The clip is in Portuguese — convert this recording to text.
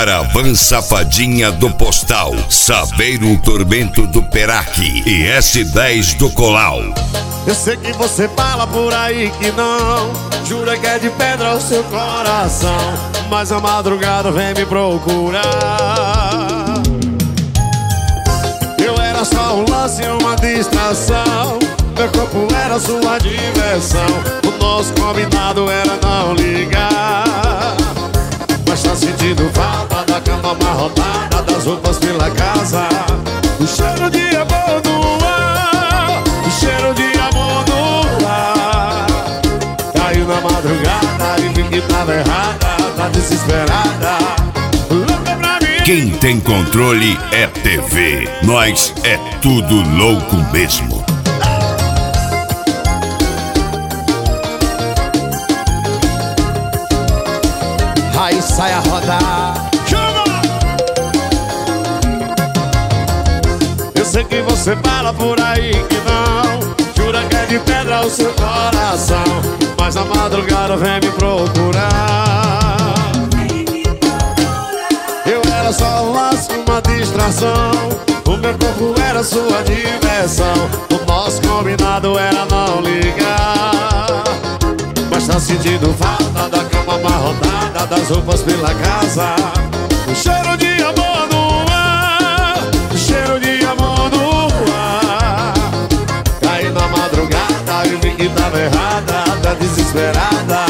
Caravan Safadinha do Postal, Saveiro Tormento do Peraque e S10 do Colau. Eu sei que você fala por aí que não, jura que é de pedra o seu coração, mas a madrugada vem me procurar. Eu era só um lance, uma distração, meu corpo era sua diversão, o nosso combinado era não ligar. Mas tá sentindo falta da cama amarrotada, das roupas pela casa, o cheiro de amor no ar, o cheiro de amor no ar. Caiu na madrugada e vi que tava errada, tá desesperada, louca pra mim. Quem tem controle é TV, nós é tudo louco mesmo. Aí sai a rodar. Chama! Eu sei que você fala por aí que não, jura que é de pedra o seu coração, mas na madrugada vem me procurar. Eu era só um laço, uma distração, o meu corpo era sua diversão, o nosso combinado era não ligar. Mas tá sentindo falta da cama amarrotada, das roupas pela casa, o cheiro de amor no ar, o cheiro de amor no ar. Caí na madrugada e vi que tava errada, tá desesperada,